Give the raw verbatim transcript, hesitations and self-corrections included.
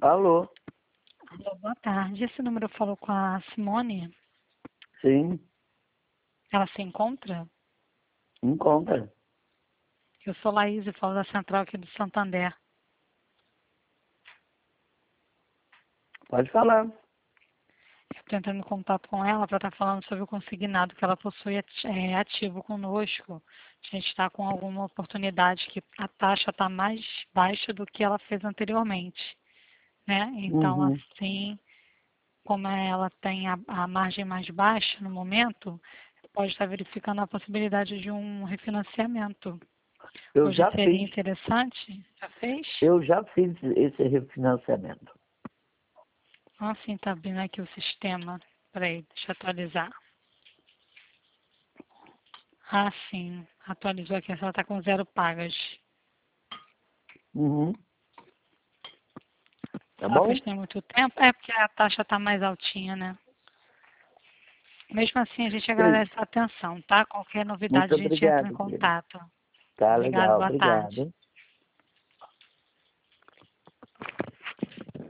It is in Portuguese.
Alô? Alô, boa tarde. Esse número falou com a Simone? Sim, Ela se encontra? encontra. Eu sou Laís e falo da central aqui do Santander. Pode falar. Eu estou entrando em contato com ela para estar falando sobre o consignado que ela possui ati- é, ativo conosco. A gente está com alguma oportunidade que a taxa está mais baixa do que ela fez anteriormente, né? Então, Uhum. assim, como ela tem a, a margem mais baixa no momento, pode estar verificando a possibilidade de um refinanciamento. Eu Hoje já seria fiz, interessante? Já fez? eu já fiz esse refinanciamento. Ah, sim, tá abrindo aqui o sistema. Peraí, deixa eu atualizar. Ah, sim, atualizou aqui, ela está com zero pagas. Uhum. Tá Ela bom? fez tem muito tempo? É porque a taxa está mais altinha, né? Mesmo assim, a gente Sim. agradece a atenção, tá? Qualquer novidade Muito a gente entra em obrigado, querido. contato. Tá Obrigada, legal, boa tarde. obrigado.